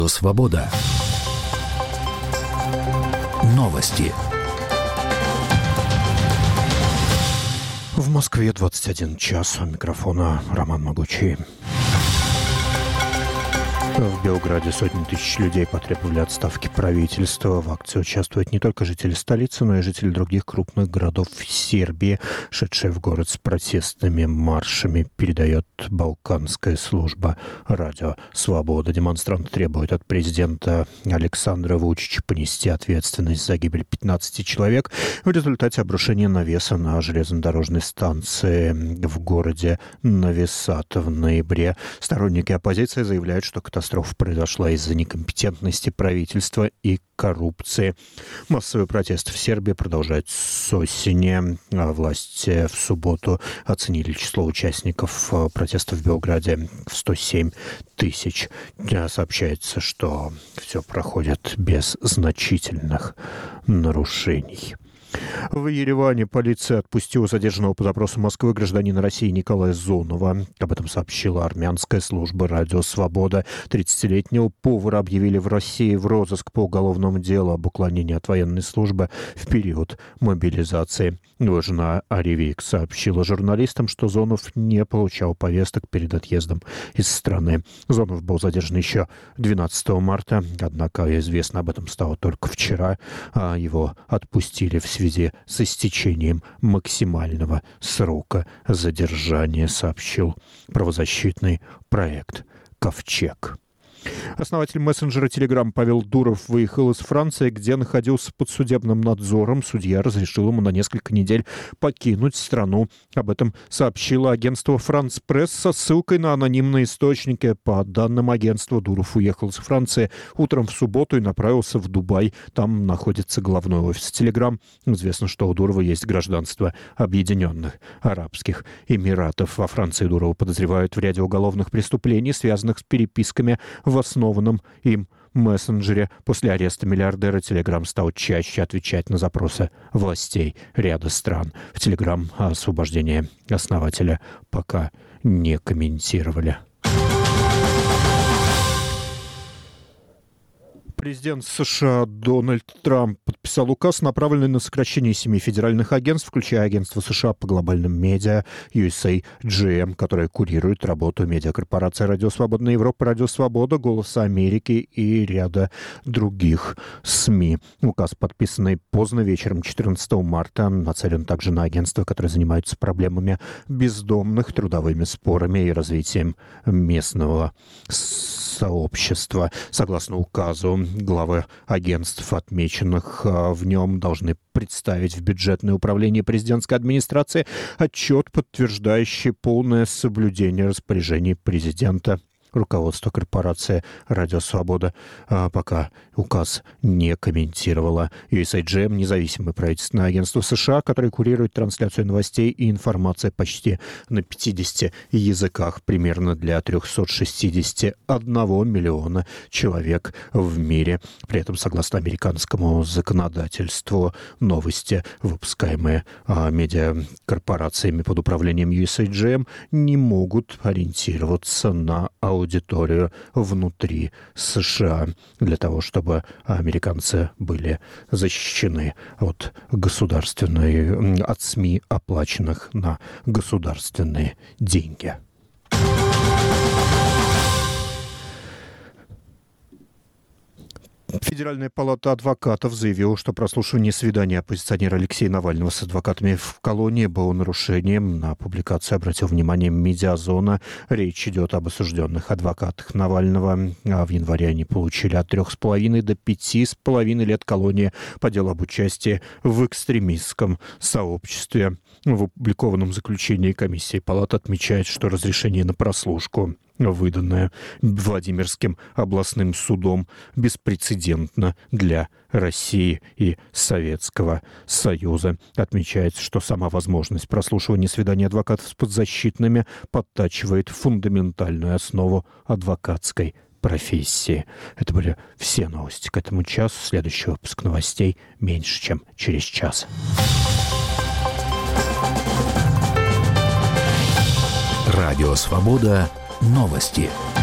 Свобода. Новости. В Москве 21 час. У микрофона Роман Могучий. В Белграде сотни тысяч людей потребовали отставки правительства. В акции участвуют не только жители столицы, но и жители других крупных городов Сербии, шедшие в город с протестными маршами, передает Балканская служба радио «Свобода». Демонстранты требуют от президента Александра Вучича понести ответственность за гибель 15 человек в результате обрушения навеса на железнодорожной станции в городе Нови Сад в ноябре. Сторонники оппозиции заявляют, что катастрофа произошла из-за некомпетентности правительства и коррупции. Массовые протесты в Сербии продолжаются с осени. Власти в субботу оценили число участников протестов в Белграде в 107 тысяч. Сообщается, что все проходит без значительных нарушений. В Ереване полиция отпустила задержанного по запросу Москвы гражданина России Николая Зонова. Об этом сообщила армянская служба радио «Свобода». 30-летнего повара объявили в России в розыск по уголовному делу об уклонении от военной службы в период мобилизации. Его жена Аревик сообщила журналистам, что Зонов не получал повесток перед отъездом из страны. Зонов был задержан еще 12 марта, однако известно об этом стало только вчера. Его отпустили в связи с истечением максимального срока задержания, сообщил правозащитный проект «Ковчег». Основатель мессенджера Telegram Павел Дуров выехал из Франции, где находился под судебным надзором. Судья разрешил ему на несколько недель покинуть страну. Об этом сообщило агентство «Франс Пресс» со ссылкой на анонимные источники. По данным агентства, Дуров уехал из Франции утром в субботу и направился в Дубай. Там находится главной офис Telegram. Известно, что у Дурова есть гражданство Объединенных Арабских Эмиратов. Во Франции Дурова подозревают в ряде уголовных преступлений, связанных с переписками в основанном им мессенджере. После ареста миллиардера Telegram стал чаще отвечать на запросы властей ряда стран. В Telegram освобождение основателя пока не комментировали. Президент США Дональд Трамп подписал указ, направленный на сокращение 7 федеральных агентств, включая агентство США по глобальным медиа USAGM, которое курирует работу медиакорпорации «Радио Свободная Европа», «Радио Свобода», «Голоса Америки» и ряда других СМИ. Указ, подписанный поздно вечером 14 марта, нацелен также на агентства, которые занимаются проблемами бездомных, трудовыми спорами и развитием местного сообщества. Согласно указу, главы агентств, отмеченных в нем, должны представить в бюджетное управление президентской администрации отчет, подтверждающий полное соблюдение распоряжений президента. Руководство корпорации «Радио Свобода» пока указ не комментировало. USAGM – независимое правительственное агентство США, которое курирует трансляцию новостей и информации почти на 50 языках, примерно для 361 миллиона человек в мире. При этом, согласно американскому законодательству, новости, выпускаемые медиакорпорациями под управлением USAGM, не могут ориентироваться на аудиторию внутри США, для того, чтобы американцы были защищены от от СМИ, оплаченных на государственные деньги. Федеральная палата адвокатов заявила, что прослушивание свидания оппозиционера Алексея Навального с адвокатами в колонии было нарушением. На публикацию обратил внимание «Медиазона». Речь идет об осужденных адвокатах Навального. В январе они получили от 3,5 до 5,5 лет колонии по делу об участии в экстремистском сообществе. В опубликованном заключении комиссии палаты отмечает, что разрешение на прослушку, выданное Владимирским областным судом, беспрецедентно для России и Советского Союза. Отмечается, что сама возможность прослушивания свиданий адвокатов с подзащитными подтачивает фундаментальную основу адвокатской профессии. Это были все новости к этому часу. Следующий выпуск новостей меньше, чем через час. Радио «Свобода». Новости.